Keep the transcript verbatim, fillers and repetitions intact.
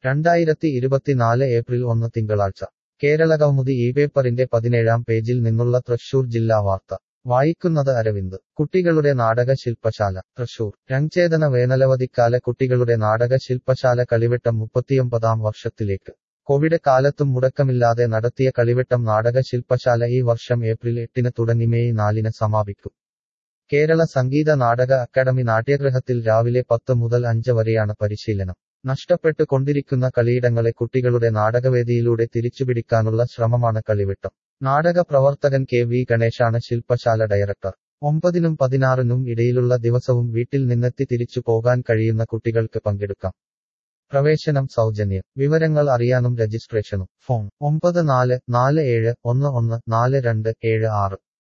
രണ്ടായിരത്തി ഇരുപത്തിനാല് ഏപ്രിൽ ഒന്ന് തിങ്കളാഴ്ച കേരളകൗമുദി ഈ പേപ്പറിന്റെ പതിനേഴാം പേജിൽ നിന്നുള്ള തൃശൂർ ജില്ലാ വാർത്ത വായിക്കുന്നത് അരവിന്ദ് കുട്ടികളുടെ നാടക ശില്പശാല തൃശൂർ രംഗചേതന വേനലവധിക്കാല കുട്ടികളുടെ നാടക ശില്പശാല കളിവെട്ടം മുപ്പത്തിയൊമ്പതാം വർഷത്തിലേക്ക് കോവിഡ് കാലത്തും മുടക്കമില്ലാതെ നടത്തിയ കളിവെട്ടം നാടക ശില്പശാല ഈ വർഷം ഏപ്രിൽ എട്ടിന് തുടങ്ങി മെയ് നാലിന് സമാപിക്കും കേരള സംഗീത നാടക അക്കാദമി നാട്യഗൃഹത്തിൽ രാവിലെ പത്ത് മുതൽ അഞ്ച് വരെയാണ് പരിശീലനം നഷ്ടപ്പെട്ടു കൊണ്ടിരിക്കുന്ന കളിയിടങ്ങളെ കുട്ടികളുടെ നാടകവേദിയിലൂടെ തിരിച്ചുപിടിക്കാനുള്ള ശ്രമമാണ് കളിവെട്ടം നാടക പ്രവർത്തകൻ കെ വി ഗണേശാണ് ശില്പശാല ഡയറക്ടർ ഒമ്പതിനും പതിനാറിനും ഇടയിലുള്ള ദിവസവും വീട്ടിൽ നിന്നെത്തി തിരിച്ചു പോകാൻ കഴിയുന്ന കുട്ടികൾക്ക് പങ്കെടുക്കാം പ്രവേശനം സൗജന്യം വിവരങ്ങൾ അറിയാനും രജിസ്ട്രേഷനും ഫോൺ ഒമ്പത് നാല് നാല് ഏഴ് ഒന്ന് ഒന്ന് നാല് രണ്ട് ഏഴ് ആറ്